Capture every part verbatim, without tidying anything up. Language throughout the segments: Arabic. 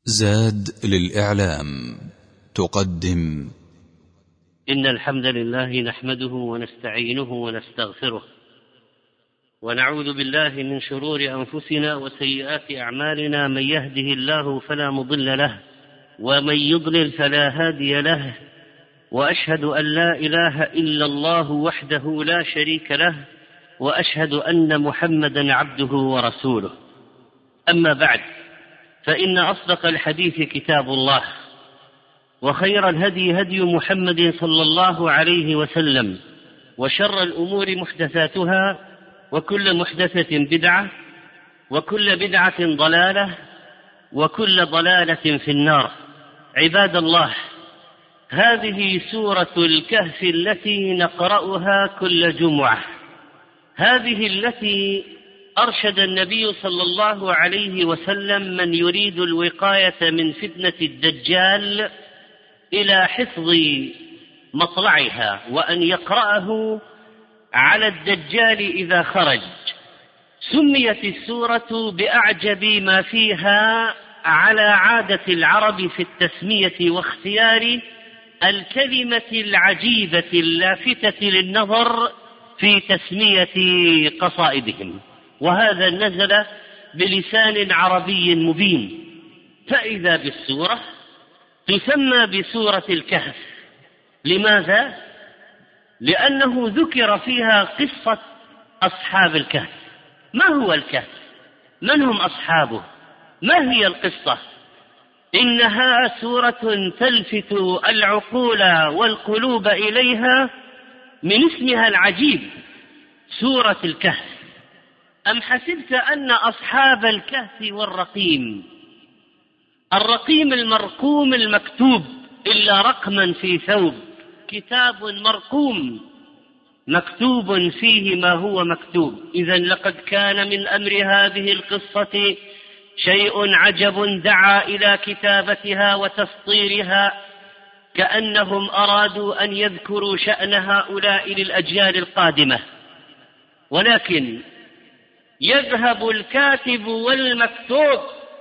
زاد للإعلام تقدم. إن الحمد لله نحمده ونستعينه ونستغفره ونعوذ بالله من شرور أنفسنا وسيئات أعمالنا. من يهده الله فلا مضل له ومن يضلل فلا هادي له، وأشهد أن لا إله إلا الله وحده لا شريك له، وأشهد أن محمدا عبده ورسوله. أما بعد، فإن أصدق الحديث كتاب الله، وخير الهدي هدي محمد صلى الله عليه وسلم، وشر الأمور محدثاتها، وكل محدثة بدعة، وكل بدعة ضلالة، وكل ضلالة في النار. عباد الله، هذه سورة الكهف التي نقرأها كل جمعة، هذه التي أرشد النبي صلى الله عليه وسلم من يريد الوقاية من فتنة الدجال إلى حفظ مطلعها، وأن يقرأه على الدجال إذا خرج. سميت السورة بأعجب ما فيها على عادة العرب في التسمية واختيار الكلمة العجيبة اللافتة للنظر في تسمية قصائدهم، وهذا نزل بلسان عربي مبين. فإذا بالسورة تسمى بسورة الكهف. لماذا؟ لأنه ذكر فيها قصة أصحاب الكهف. ما هو الكهف؟ من هم أصحابه؟ ما هي القصة؟ إنها سورة تلفت العقول والقلوب إليها من اسمها العجيب، سورة الكهف. أم حسبت أن أصحاب الكهف والرقيم، الرقيم المرقوم المكتوب إلا رقما في ثوب، كتاب مرقوم مكتوب فيه ما هو مكتوب. إذن لقد كان من أمر هذه القصة شيء عجب دعا إلى كتابتها وتسطيرها، كأنهم أرادوا أن يذكروا شأن هؤلاء للأجيال القادمة. ولكن يذهب الكاتب والمكتوب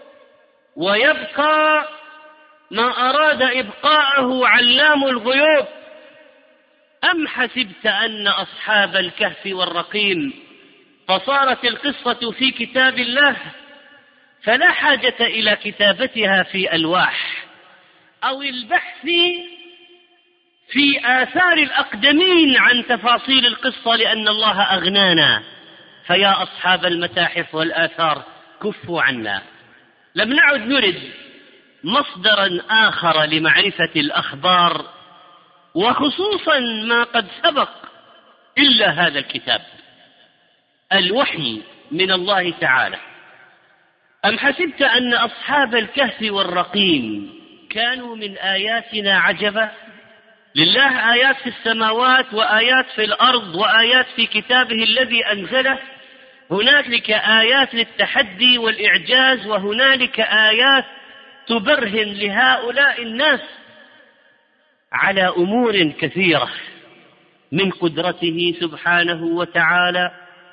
ويبقى ما أراد إبقاءه علام الغيوب. أم حسبت أن أصحاب الكهف والرقيم فصارت القصة في كتاب الله، فلا حاجة إلى كتابتها في ألواح أو البحث في آثار الأقدمين عن تفاصيل القصة، لأن الله أغنانا. فيا أصحاب المتاحف والآثار كفوا عنا. لم نعد نرد مصدرا آخر لمعرفة الأخبار، وخصوصا ما قد سبق، إلا هذا الكتاب، الوحي من الله تعالى. أم حسبت أن أصحاب الكهف والرقيم كانوا من آياتنا عجبا؟ لله آيات في السماوات وآيات في الأرض وآيات في كتابه الذي أنزله. هنالك آيات للتحدي والإعجاز، وهنالك آيات تبرهن لهؤلاء الناس على أمور كثيرة من قدرته سبحانه وتعالى.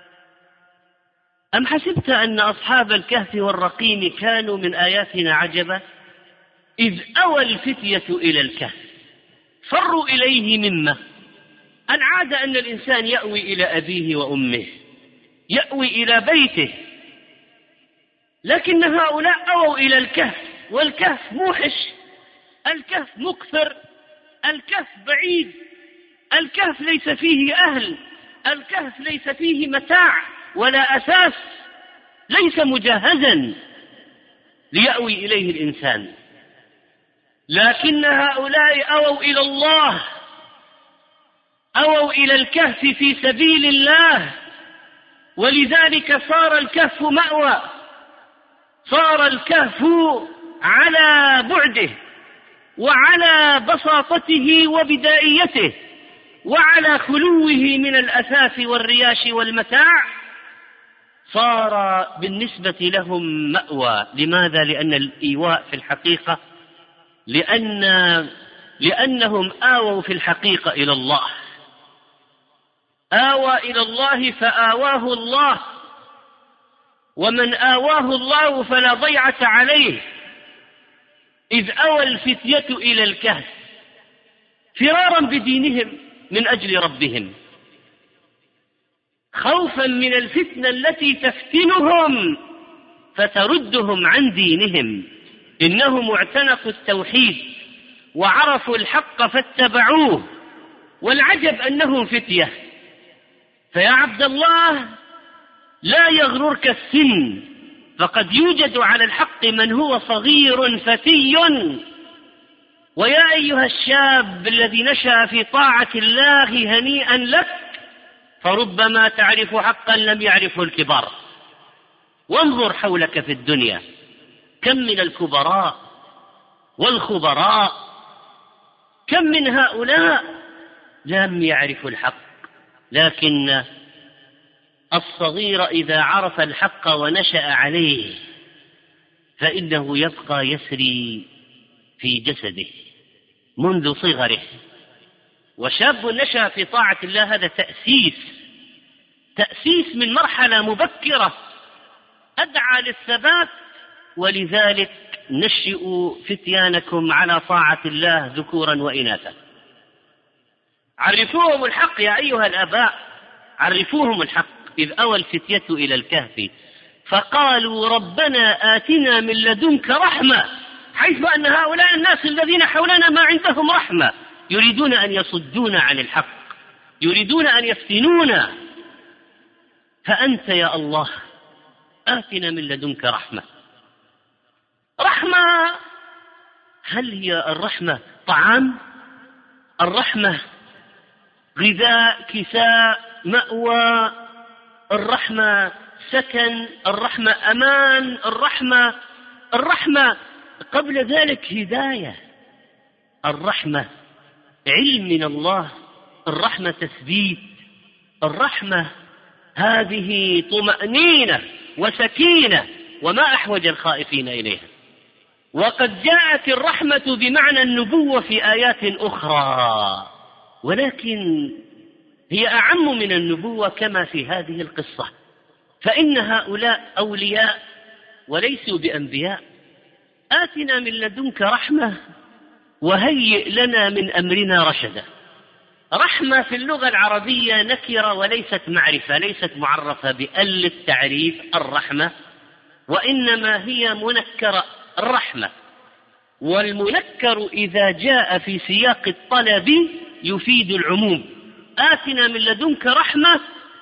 أم حسبت أن أصحاب الكهف والرقيم كانوا من آياتنا عجبا؟ إذ أوى الفتية إلى الكهف فروا إليه مما أن عاد أن الإنسان يأوي إلى أبيه وأمه، يأوي إلى بيته، لكن هؤلاء أووا إلى الكهف، والكهف موحش، الكهف مكثر، الكهف بعيد، الكهف ليس فيه أهل، الكهف ليس فيه متاع ولا أساس، ليس مجهزا ليأوي إليه الإنسان. لكن هؤلاء أووا إلى الله، أووا إلى الكهف في سبيل الله، ولذلك صار الكهف مأوى، صار الكهف على بعده وعلى بساطته وبدائيته وعلى خلوه من الأثاث والرياش والمتاع، صار بالنسبة لهم مأوى. لماذا؟ لأن الإيواء في الحقيقة لأن لأنهم آووا في الحقيقة إلى الله، آوى إلى الله فآواه الله، ومن آواه الله فلا ضيعة عليه. إذ أوى الفتية إلى الكهف فرارا بدينهم من أجل ربهم، خوفا من الفتنة التي تفتنهم فتردهم عن دينهم. إنهم اعتنقوا التوحيد وعرفوا الحق فاتبعوه، والعجب أنهم فتية. فيا عبد الله لا يغررك السن، فقد يوجد على الحق من هو صغير فتي. ويا أيها الشاب الذي نشأ في طاعة الله هنيئا لك، فربما تعرف حقا لم يعرفه الكبار. وانظر حولك في الدنيا، كم من الكبراء والخبراء، كم من هؤلاء لم يعرفوا الحق. لكن الصغير إذا عرف الحق ونشأ عليه فإنه يبقى يسري في جسده منذ صغره. وشاب نشأ في طاعة الله هذا تأسيس تأسيس من مرحلة مبكرة أدعى للثبات. ولذلك نشئوا فتيانكم على طاعة الله ذكورا وإناثا. عرفوهم الحق يا أيها الآباء، عرفوهم الحق. إذ أوى الفتية إلى الكهف فقالوا ربنا آتنا من لدنك رحمة، حيث أن هؤلاء الناس الذين حولنا ما عندهم رحمة، يريدون أن يصدون عن الحق، يريدون أن يفتنونا. فأنت يا الله آتنا من لدنك رحمة. رحمة، هل هي الرحمة طعام؟ الرحمة غذاء، كساء، مأوى؟ الرحمة سكن؟ الرحمة أمان؟ الرحمة الرحمة قبل ذلك هداية، الرحمة علم من الله، الرحمة تثبيت، الرحمة هذه طمأنينة وسكينة، وما أحوج الخائفين إليها. وقد جاءت الرحمة بمعنى النبوة في آيات أخرى، ولكن هي أعم من النبوة كما في هذه القصة، فإن هؤلاء أولياء وليسوا بأنبياء. آتنا من لدنك رحمة وهيئ لنا من أمرنا رشدا. رحمة في اللغة العربية نكرة وليست معرفة، ليست معرفة بأل التعريف الرحمة، وإنما هي منكرة الرحمة. والمنكر إذا جاء في سياق الطلب يفيد العموم. آتنا من لدنك رحمة،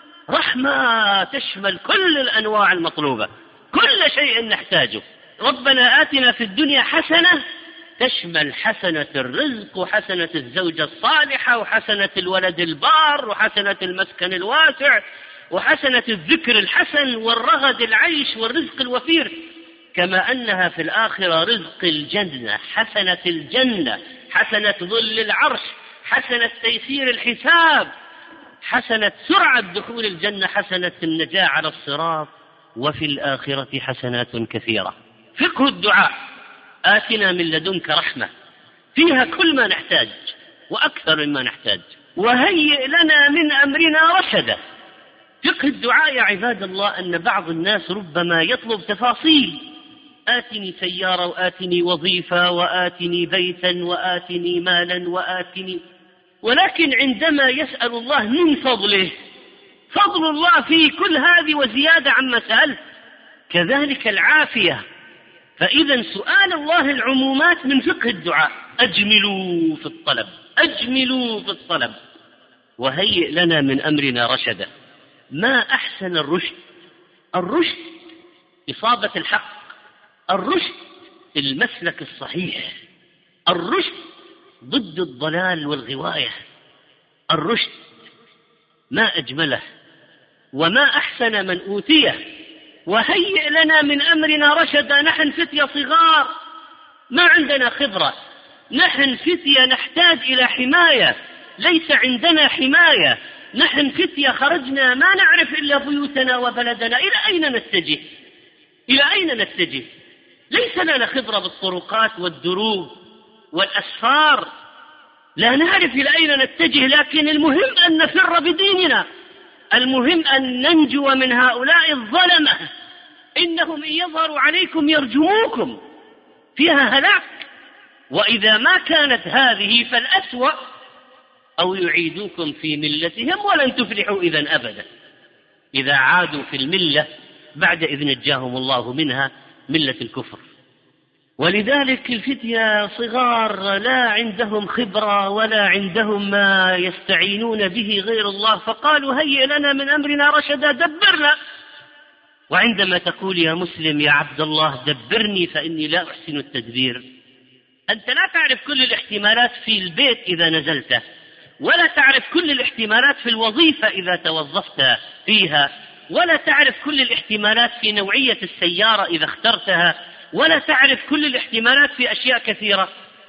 رحمة تشمل كل الأنواع المطلوبة، كل شيء نحتاجه. ربنا آتنا في الدنيا حسنة تشمل حسنة الرزق، وحسنة الزوجة الصالحة، وحسنة الولد البار، وحسنة المسكن الواسع، وحسنة الذكر الحسن، والرغد العيش، والرزق الوفير. كما أنها في الآخرة رزق الجنة، حسنة الجنة، حسنة ظل العرش، حسنة تيسير الحساب، حسنة سرعة دخول الجنة، حسنة النجاة على الصراط، وفي الآخرة حسنات كثيرة. فقه الدعاء آتنا من لدنك رحمة فيها كل ما نحتاج وأكثر مما نحتاج، وهيئ لنا من أمرنا رشدا. فقه الدعاء يا عباد الله أن بعض الناس ربما يطلب تفاصيل، آتني سيارة، وآتني وظيفة، وآتني بيتا، وآتني مالا، وآتني، ولكن عندما يسأل الله من فضله، فضل الله في كل هذه وزيادة عما سألت. كذلك العافية. فإذا سؤال الله العمومات من فقه الدعاء. أجملوا في الطلب، أجملوا في الطلب، وهيئ لنا من أمرنا رشدا. ما أحسن الرشد. الرشد إصابة الحق، الرشد المسلك الصحيح، الرشد ضد الضلال والغواية، الرشد ما أجمله وما أحسن من أوتيه. وهيئ لنا من أمرنا رشدا. نحن فتية صغار ما عندنا خبرة، نحن فتية نحتاج إلى حماية، ليس عندنا حماية. نحن فتية خرجنا ما نعرف إلا بيوتنا وبلدنا، إلى أين نتجه؟ إلى أين نتجه؟ ليس لنا خبرة بالطرقات والدروب والأسفار، لا نعرف إلى أين نتجه. لكن المهم أن نفر بديننا، المهم أن ننجو من هؤلاء الظلمة، إنهم إن يظهروا عليكم يرجموكم، فيها هلاك. وإذا ما كانت هذه فالأسوأ أو يعيدوكم في ملتهم ولن تفلحوا إذن أبدا، إذا عادوا في الملة بعد إذ نجاهم الله منها، ملة الكفر. ولذلك الفتية صغار لا عندهم خبرة ولا عندهم ما يستعينون به غير الله، فقالوا هيئ لنا من أمرنا رشدا دبرنا. وعندما تقول يا مسلم يا عبد الله دبرني فإني لا أحسن التدبير، أنت لا تعرف كل الاحتمالات في البيت إذا نزلت، ولا تعرف كل الاحتمالات في الوظيفة إذا توظفت فيها، ولا تعرف كل الاحتمالات في نوعية السيارة إذا اخترتها، ولا تعرف كل الاحتمالات في أشياء كثيرة.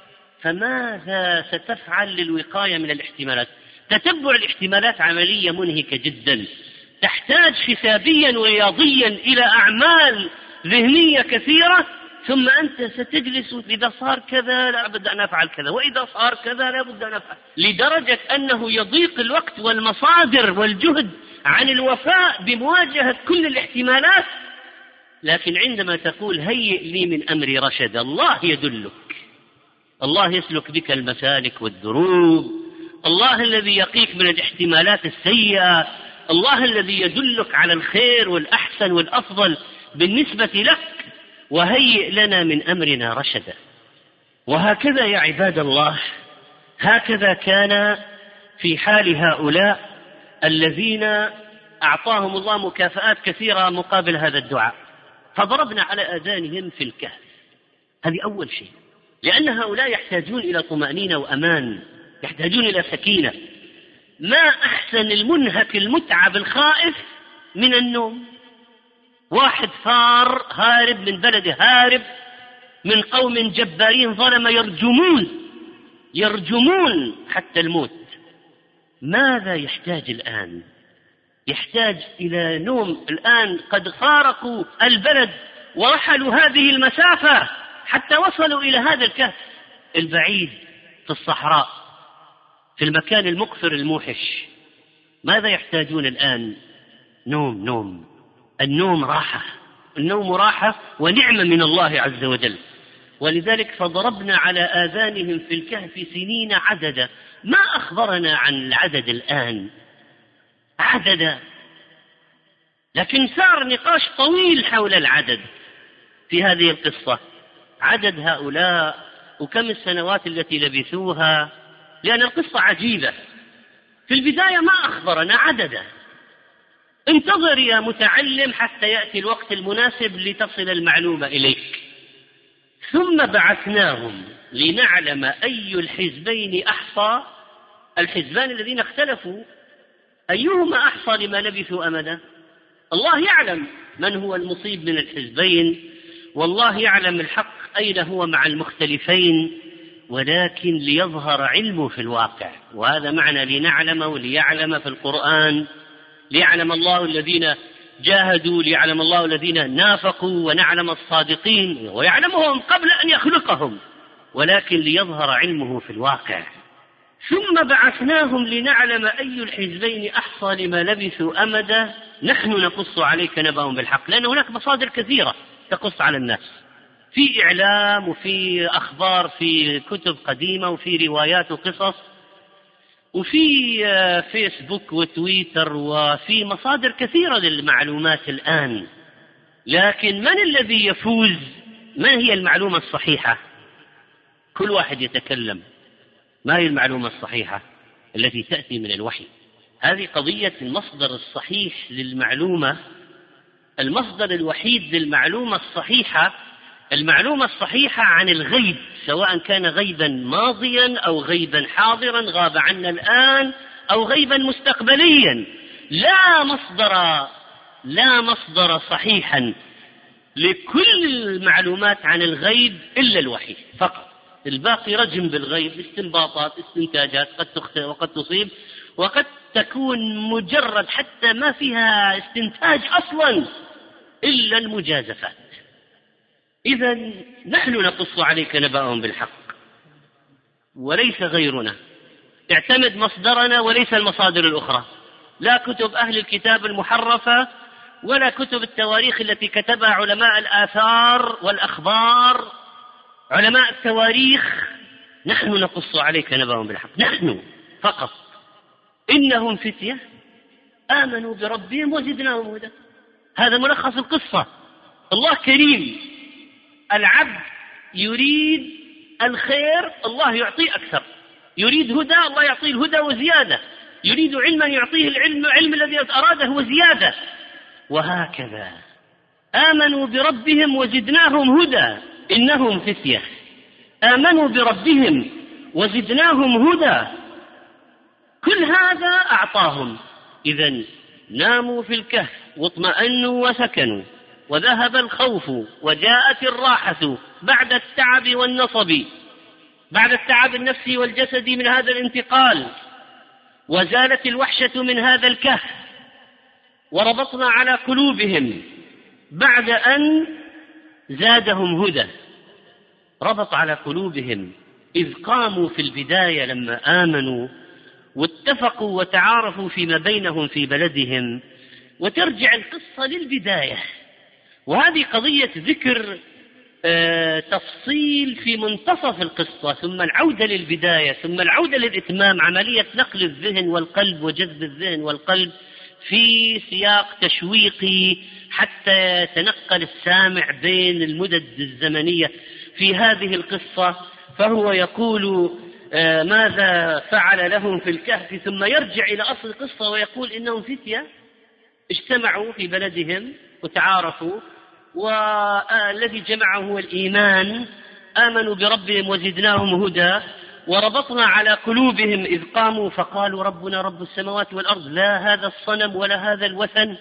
فماذا ستفعل للوقاية من الاحتمالات؟ تتبع الاحتمالات عملية منهكة جدا، تحتاج حسابيا ورياضيا إلى أعمال ذهنية كثيرة، ثم أنت ستجلس إذا صار كذا لا بد أن أفعل كذا، وإذا صار كذا لا بد أن أفعل، لدرجة أنه يضيق الوقت والمصادر والجهد عن الوفاء بمواجهة كل الاحتمالات. لكن عندما تقول هيئ لي من أمري رشد، الله يدلك، الله يسلك بك المسالك والدروب، الله الذي يقيك من الاحتمالات السيئة، الله الذي يدلك على الخير والأحسن والأفضل بالنسبة لك. وهيئ لنا من أمرنا رشدا. وهكذا يا عباد الله، هكذا كان في حال هؤلاء الذين أعطاهم الله مكافآت كثيرة مقابل هذا الدعاء. فضربنا على آذانهم في الكهف، هذه أول شيء، لأن هؤلاء يحتاجون إلى طمأنينة وأمان، يحتاجون إلى سكينة. ما أحسن المنهك المتعب الخائف من النوم. واحد ثار هارب من بلده، هارب من قوم جبارين ظلم يرجمون يرجمون حتى الموت. ماذا يحتاج الآن؟ يحتاج إلى نوم. الآن قد فارقوا البلد ورحلوا هذه المسافة حتى وصلوا إلى هذا الكهف البعيد في الصحراء، في المكان المقفر الموحش. ماذا يحتاجون الآن؟ نوم. نوم النوم راحة، النوم راحة ونعمة من الله عز وجل. ولذلك فضربنا على آذانهم في الكهف سنين عددا. ما أخبرنا عن العدد الآن عددا، لكن صار نقاش طويل حول العدد في هذه القصة، عدد هؤلاء وكم السنوات التي لبثوها، لأن القصة عجيبة. في البداية ما أخبرنا عددا. انتظر يا متعلم حتى يأتي الوقت المناسب لتصل المعلومة إليك. ثم بعثناهم لنعلم أي الحزبين أحصى. الحزبان الذين اختلفوا أيهما أحصى لما لبثوا أمدا. الله يعلم من هو المصيب من الحزبين، والله يعلم الحق أين هو مع المختلفين، ولكن ليظهر علمه في الواقع. وهذا معنى لنعلم، وليعلم في القرآن، ليعلم الله الذين جاهدوا، ليعلم الله الذين نافقوا، ونعلم الصادقين، ويعلمهم قبل أن يخلقهم، ولكن ليظهر علمه في الواقع. ثم بعثناهم لنعلم أي الحزبين أحصى لما لبثوا أمدا نحن نقص عليك نبأهم بالحق. لأن هناك مصادر كثيرة تقص على الناس، في إعلام وفي أخبار في كتب قديمة وفي روايات وقصص وفي فيسبوك وتويتر وفي مصادر كثيرة للمعلومات الآن. لكن من الذي يفوز؟ ما هي المعلومة الصحيحة؟ كل واحد يتكلم ما هي المعلومة الصحيحة التي تأتي من الوحي. هذه قضية المصدر الصحيح للمعلومة. المصدر الوحيد للمعلومة الصحيحة المعلومة الصحيحة عن الغيب، سواء كان غيبا ماضيا أو غيبا حاضرا غاب عنا الآن أو غيبا مستقبليا. لا مصدر لا مصدر صحيحا لكل المعلومات عن الغيب إلا الوحي فقط. الباقي رجم بالغيب، استنباطات، استنتاجات، قد تخطئ وقد تصيب، وقد تكون مجرد حتى ما فيها استنتاج أصلا إلا المجازفات. إذن نحن نقص عليك نبأهم بالحق وليس غيرنا. اعتمد مصدرنا وليس المصادر الأخرى، لا كتب أهل الكتاب المحرفة ولا كتب التواريخ التي كتبها علماء الآثار والأخبار علماء التواريخ نحن نقص عليك نبأهم بالحق، نحن فقط، إنهم فتية آمنوا بربهم وزدناهم هدى. هذا ملخص القصة. الله كريم، العبد يريد الخير الله يعطيه أكثر، يريد هدى الله يعطيه الهدى وزيادة، يريد علما يعطيه العلم علم الذي أراده وزيادة، وهكذا. آمنوا بربهم وزدناهم هدى، إنهم فتية آمنوا بربهم وزدناهم هدى، كل هذا أعطاهم. إذن ناموا في الكهف واطمأنوا وسكنوا، وذهب الخوف وجاءت الراحة بعد التعب والنصب، بعد التعب النفسي والجسدي من هذا الانتقال، وزالت الوحشة من هذا الكهف، وربطنا على قلوبهم بعد أن زادهم هدى. ربط على قلوبهم إذ قاموا في البداية لما آمنوا واتفقوا وتعارفوا فيما بينهم في بلدهم، وترجع القصة للبداية. وهذه قضية ذكر آه تفصيل في منتصف القصة، ثم العودة للبداية، ثم العودة للإتمام، عملية نقل الذهن والقلب وجذب الذهن والقلب في سياق تشويقي حتى يتنقل السامع بين المدد الزمنية في هذه القصة. فهو يقول آه ماذا فعل لهم في الكهف، ثم يرجع إلى أصل القصة ويقول إنهم فتية اجتمعوا في بلدهم وتعارفوا، والذي جمعهم هو الإيمان، آمنوا بربهم وزدناهم هدى، وربطنا على قلوبهم إذ قاموا فقالوا ربنا رب السماوات والأرض، لا هذا الصنم ولا هذا الوثن،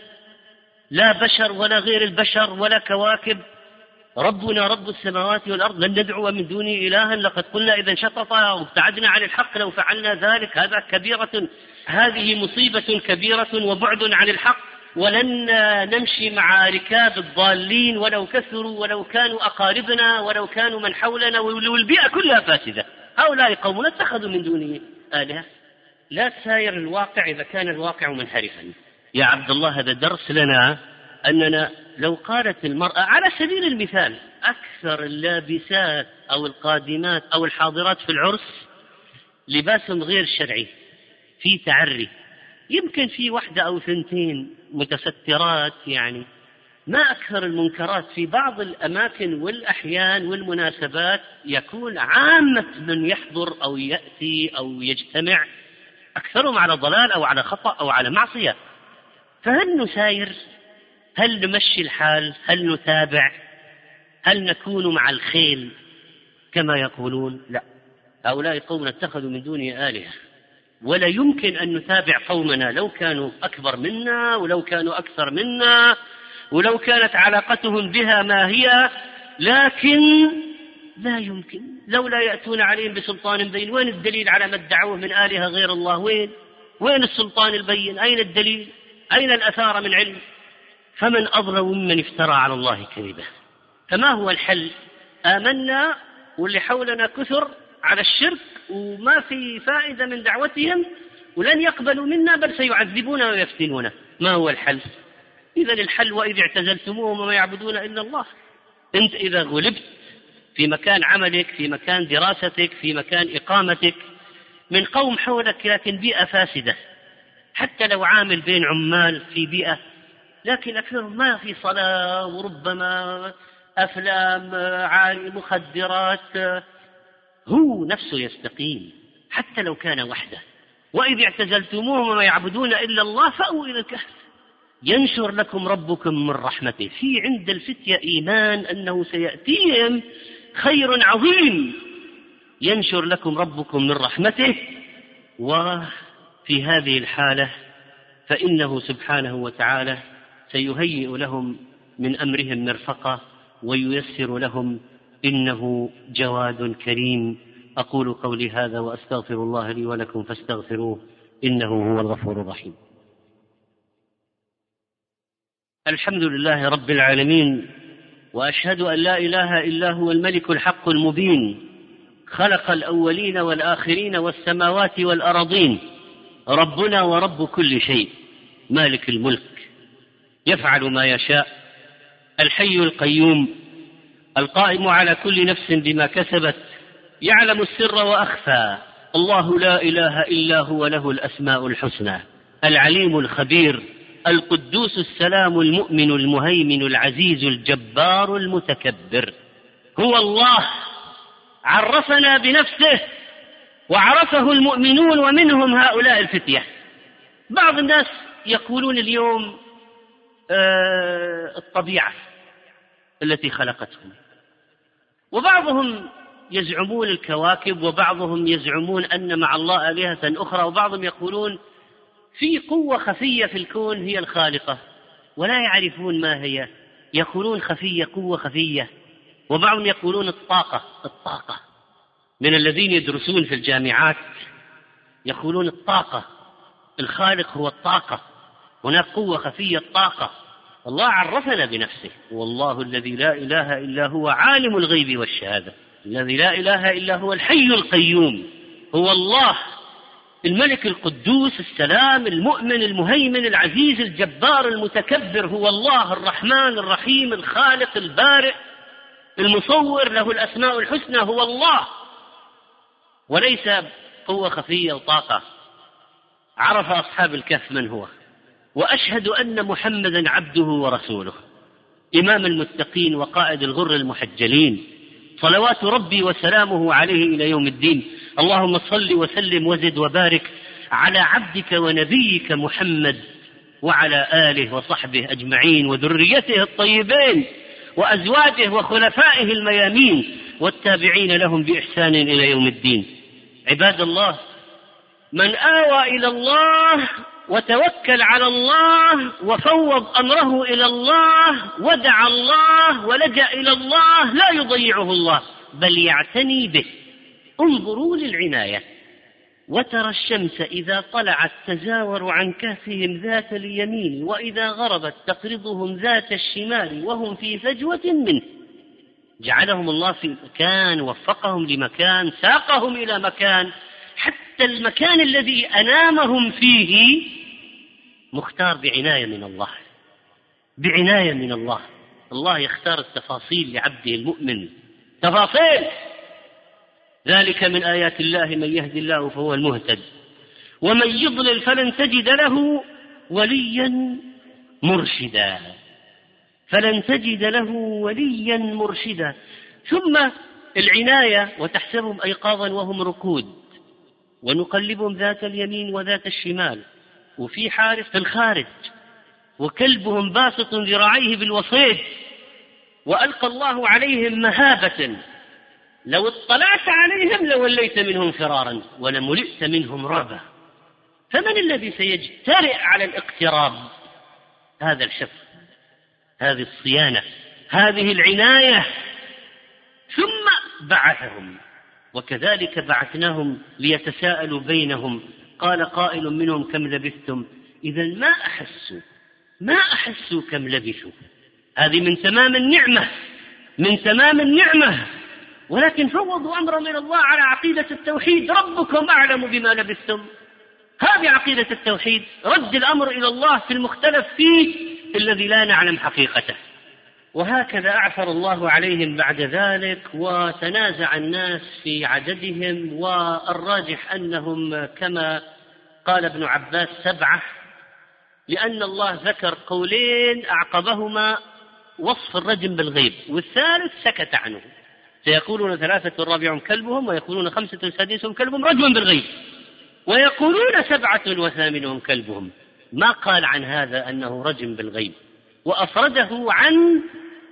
لا بشر ولا غير البشر ولا كواكب، ربنا رب السماوات والأرض، لن ندعو من دونه إلها، لقد قلنا إذا شططا وابتعدنا عن الحق لو فعلنا ذلك، هذا كبيرة، هذه مصيبة كبيرة وبعد عن الحق، ولن نمشي مع ركاب الضالين ولو كثروا ولو كانوا أقاربنا ولو كانوا من حولنا، والبيئة كلها فاسدة، هؤلاء قوم اتخذوا من دونه آلهة. لا تساير الواقع إذا كان الواقع منحرفا. يا عبد الله هذا درس لنا أننا لو قالت المرأة على سبيل المثال أكثر اللابسات أو القادمات أو الحاضرات في العرس لباسهم غير شرعي في تعري، يمكن في واحدة أو ثنتين متسترات، يعني ما أكثر المنكرات في بعض الأماكن والأحيان والمناسبات يكون عامة من يحضر أو يأتي أو يجتمع أكثرهم على ضلال أو على خطأ أو على معصية. فهل نساير؟ هل نمشي الحال؟ هل نتابع؟ هل نكون مع الخيل كما يقولون؟ لا، هؤلاء قوم اتخذوا من دونه آلهة، ولا يمكن أن نتابع قومنا لو كانوا أكبر منا ولو كانوا أكثر منا ولو كانت علاقتهم بها ما هي، لكن لا يمكن، لولا يأتون عليهم بسلطان بين. وين الدليل على ما ادعوه من آلهة غير الله؟ وين وين السلطان البين؟ أين الدليل؟ أين الأثار من علم؟ فمن أظلم ممن افترى على الله كذبا. فما هو الحل؟ آمنا واللي حولنا كثر على الشرك وما في فائدة من دعوتهم ولن يقبلوا منا بل سيعذبونا ويفتنونا. ما هو الحل؟ إذا الحل وإذ اعتزلتموهم وما يعبدون إلا الله. أنت إذا غلبت في مكان عملك، في مكان دراستك، في مكان إقامتك من قوم حولك لكن بيئة فاسدة، حتى لو عامل بين عمال في بيئة لكن أكثرهم ما في صلاة وربما أفلام عالي مخدرات، هو نفسه يستقيم حتى لو كان وحده. وإذ اعتزلتموهم وما يعبدون إلا الله فأووا إلى الكهف ينشر لكم ربكم من رحمته. في عند الفتية إيمان أنه سيأتيهم خير عظيم، ينشر لكم ربكم من رحمته. وفي هذه الحالة فإنه سبحانه وتعالى سيهيئ لهم من أمرهم مرفقة وييسر لهم، إنه جواد كريم. أقول قولي هذا وأستغفر الله لي ولكم فاستغفروه إنه هو الغفور الرحيم. الحمد لله رب العالمين، وأشهد أن لا إله إلا هو الملك الحق المبين، خلق الأولين والآخرين والسماوات والأرضين، ربنا ورب كل شيء، مالك الملك، يفعل ما يشاء، الحي القيوم، القائم على كل نفس بما كسبت، يعلم السر وأخفى، الله لا إله إلا هو له الأسماء الحسنى، العليم الخبير، القدوس السلام المؤمن المهيمن العزيز الجبار المتكبر. هو الله عرفنا بنفسه وعرفه المؤمنون، ومنهم هؤلاء الفتية. بعض الناس يقولون اليوم آه الطبيعة التي خلقتهم، وبعضهم يزعمون الكواكب، وبعضهم يزعمون أن مع الله آلهة أخرى، وبعضهم يقولون في قوة خفية في الكون هي الخالقة ولا يعرفون ما هي، يقولون خفية، قوة خفية. وبعضهم يقولون الطاقة الطاقة من الذين يدرسون في الجامعات يقولون الطاقة، الخالق هو الطاقة، هناك قوة خفية الطاقة. الله عرفنا بنفسه، والله الذي لا إله إلا هو عالم الغيب والشهادة، الذي لا إله إلا هو الحي القيوم، هو الله الملك القدوس السلام المؤمن المهيمن العزيز الجبار المتكبر، هو الله الرحمن الرحيم الخالق البارئ المصور، له الأسماء الحسنى، هو الله، وليس قوة خفية وطاقة. عرف أصحاب الكهف من هو، وأشهد أن محمدا عبده ورسوله، إمام المتقين وقائد الغر المحجلين، صلوات ربي وسلامه عليه إلى يوم الدين. اللهم صل وسلم وزد وبارك على عبدك ونبيك محمد وعلى آله وصحبه أجمعين، وذريته الطيبين، وأزواجه وخلفائه الميامين، والتابعين لهم بإحسان إلى يوم الدين. عباد الله، من آوى إلى الله وتوكل على الله وفوض أمره إلى الله ودعا الله ولجأ إلى الله لا يضيعه الله، بل يعتني به. انظروا للعناية، وترى الشمس إذا طلعت تزاور عن كهفهم ذات اليمين، وإذا غربت تقرضهم ذات الشمال، وهم في فجوة منه. جعلهم الله في مكان، وفقهم لمكان، ساقهم إلى مكان، حتى المكان الذي أنامهم فيه مختار بعناية من الله، بعناية من الله. الله يختار التفاصيل لعبده المؤمن، تفاصيل. ذلك من آيات الله، من يهدي الله فهو المهتد، ومن يضلل فلن تجد له وليا مرشدا، فلن تجد له وليا مرشدا. ثم العناية، وتحسبهم أيقاظا وهم ركود، ونقلبهم ذات اليمين وذات الشمال، وفي حارس في الخارج، وكلبهم باسط ذراعيه بالوصيد، وألقى الله عليهم مهابة، لو اطلعت عليهم لوليت منهم فرارا ولملئت منهم رعبا. فمن الذي سيجترئ على الاقتراب؟ هذا الحفظ، هذه الصيانة، هذه العناية. ثم بعثهم، وكذلك بعثناهم ليتساءلوا بينهم، قال قائل منهم كم لبثتم؟ إذا ما أحسوا ما أحسوا كم لبثوا. هذه من تمام النعمة، من تمام النعمة. ولكن فوضوا أمرهم إلى الله على عقيدة التوحيد، ربكم أعلم بما لبثتم. هذه عقيدة التوحيد، رد الأمر إلى الله في المختلف فيه الذي لا نعلم حقيقته. وهكذا أعثر الله عليهم بعد ذلك، وتنازع الناس في عددهم، والراجح أنهم كما قال ابن عباس سبعة، لأن الله ذكر قولين أعقبهما وصف الرجم بالغيب، والثالث سكت عنه. سيقولون ثلاثة رابعهم كلبهم، ويقولون خمسة سادسهم كلبهم رجم بالغيب، ويقولون سبعة وثامنهم كلبهم. ما قال عن هذا أنه رجم بالغيب، وأفرده عن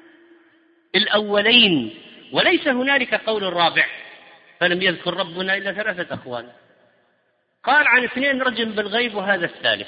الأولين، وليس هنالك قول الرابع، فلم يذكر ربنا إلا ثلاثة أخوان. قال عن اثنين رجم بالغيب وهذا الثالث.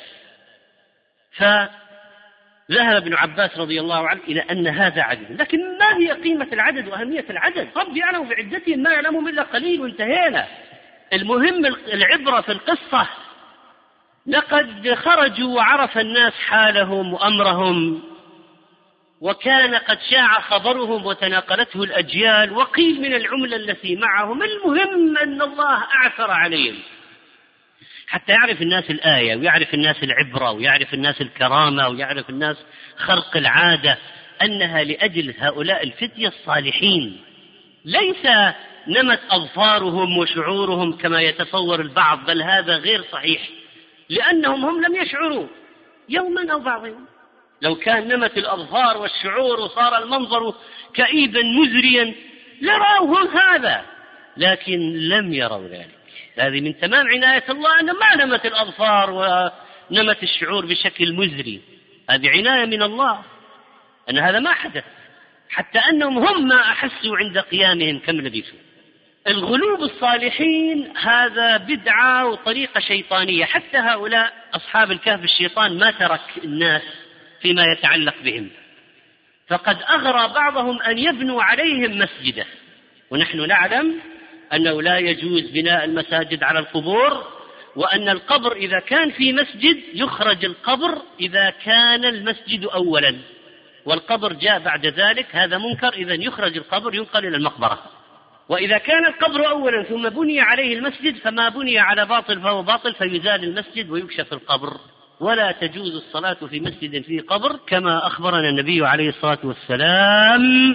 فذهب ابن عباس رضي الله عنه إلى أن هذا عدد، لكن ما هي قيمة العدد وأهمية العدد؟ ربي يعلم بعدتهم ما يعلمهم إلا قليل وانتهينا. المهم العبرة في القصة، لقد خرجوا وعرف الناس حالهم وأمرهم، وكان قد شاع خبرهم وتناقلته الأجيال، وقيل من العملة التي معهم. المهم أن الله أعثر عليهم حتى يعرف الناس الآية، ويعرف الناس العبرة، ويعرف الناس الكرامة، ويعرف الناس خرق العادة. أنها لأجل هؤلاء الفتية الصالحين، ليس نمت أظفارهم وشعورهم كما يتصور البعض، بل هذا غير صحيح، لأنهم هم لم يشعروا يوما أو بعض يوم. لو كان نمت الأظفار والشعور وصار المنظر كئيبا مزريا لرأوه هذا، لكن لم يروا ذلك. هذه من تمام عناية الله أن ما نمت الأظفار ونمت الشعور بشكل مزري، هذه عناية من الله أن هذا ما حدث، حتى أنهم هم ما أحسوا عند قيامهم كم لبثوا. الغلو بالصالحين هذا بدعة وطريقة شيطانية، حتى هؤلاء أصحاب الكهف الشيطان ما ترك الناس فيما يتعلق بهم، فقد أغرى بعضهم أن يبنوا عليهم مسجدا، ونحن نعلم أنه لا يجوز بناء المساجد على القبور، وأن القبر إذا كان في مسجد يخرج القبر إذا كان المسجد أولا، والقبر جاء بعد ذلك، هذا منكر، إذا يخرج القبر ينقل إلى المقبرة. وإذا كان القبر أولا ثم بني عليه المسجد فما بني على باطل فهو باطل، فيزال المسجد ويكشف القبر. ولا تجوز الصلاة في مسجد فيه قبر كما أخبرنا النبي عليه الصلاة والسلام،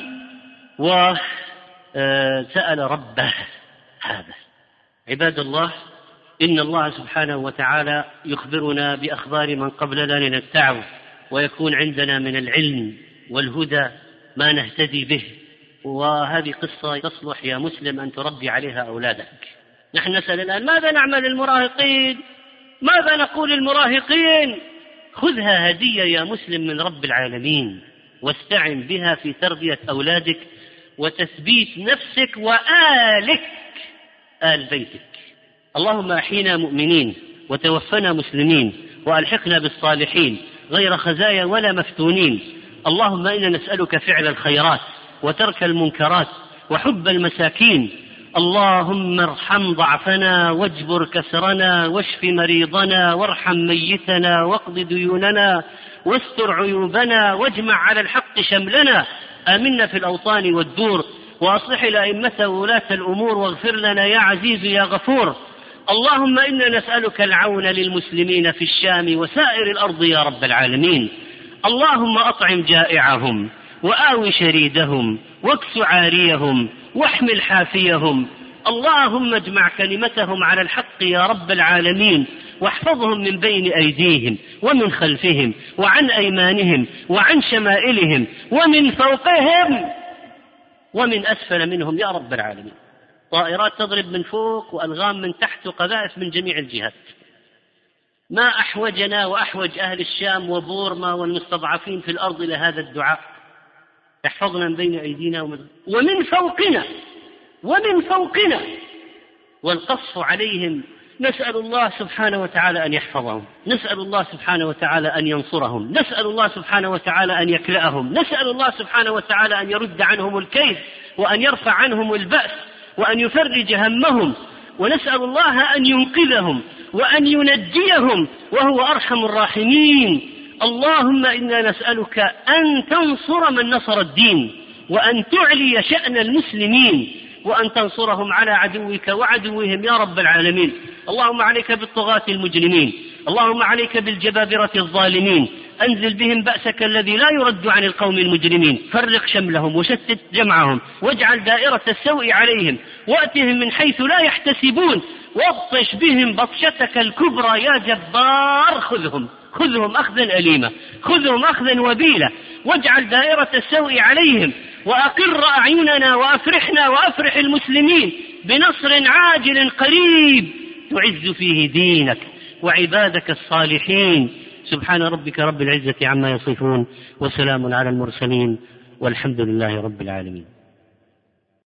وسأل ربه هذا. عباد الله، إن الله سبحانه وتعالى يخبرنا بأخبار من قبلنا لنتبعه، ويكون عندنا من العلم والهدى ما نهتدي به. وهذه قصة تصلح يا مسلم أن تربي عليها أولادك. نحن نسأل الآن ماذا نعمل للمراهقين، ماذا نقول للمراهقين؟ خذها هدية يا مسلم من رب العالمين، واستعن بها في تربية أولادك وتثبيت نفسك وآلك آل بيتك. اللهم أحينا مؤمنين وتوفنا مسلمين وألحقنا بالصالحين غير خزايا ولا مفتونين. اللهم إنا نسألك فعل الخيرات وترك المنكرات وحب المساكين. اللهم ارحم ضعفنا واجبر كسرنا واشف مريضنا وارحم ميتنا واقض ديوننا واستر عيوبنا واجمع على الحق شملنا. آمنا في الأوطان والدور، وأصلح الأئمة وولاة الأمور، واغفر لنا يا عزيز يا غفور. اللهم إنا نسألك العون للمسلمين في الشام وسائر الأرض يا رب العالمين. اللهم أطعم جائعهم وآوي شريدهم واكس عاريهم واحمل حافيهم. اللهم اجمع كلمتهم على الحق يا رب العالمين، واحفظهم من بين أيديهم ومن خلفهم وعن أيمانهم وعن شمائلهم ومن فوقهم ومن أسفل منهم يا رب العالمين. طائرات تضرب من فوق وألغام من تحت وقذائف من جميع الجهات. ما أحوجنا وأحوج أهل الشام وبورما والمستضعفين في الأرض إلى هذا الدعاء. احفظنا من بين أيدينا ومن, ومن فوقنا ومن فوقنا والقصف عليهم. نسأل الله سبحانه وتعالى أن يحفظهم، نسأل الله سبحانه وتعالى أن ينصرهم، نسأل الله سبحانه وتعالى أن يكلأهم، نسأل الله سبحانه وتعالى أن يرد عنهم الكيد وأن يرفع عنهم البأس وأن يفرج همهم، ونسأل الله أن ينقذهم وأن ينجيهم وهو أرحم الراحمين. اللهم إنا نسألك أن تنصر من نصر الدين، وأن تعلي شأن المسلمين، وأن تنصرهم على عدوك وعدوهم يا رب العالمين. اللهم عليك بالطغاة المجرمين، اللهم عليك بالجبابرة الظالمين، أنزل بهم بأسك الذي لا يرد عن القوم المجرمين، فرق شملهم وشتت جمعهم، واجعل دائرة السوء عليهم، وأتهم من حيث لا يحتسبون، وابطش بهم بطشتك الكبرى يا جبار. خذهم خذهم أخذا أليما، خذهم أخذا وبيلا، واجعل دائرة السوء عليهم، وأقر أعيننا وأفرحنا وأفرح المسلمين بنصر عاجل قريب تعز فيه دينك وعبادك الصالحين. سبحان ربك رب العزة عما يصفون، وسلام على المرسلين، والحمد لله رب العالمين.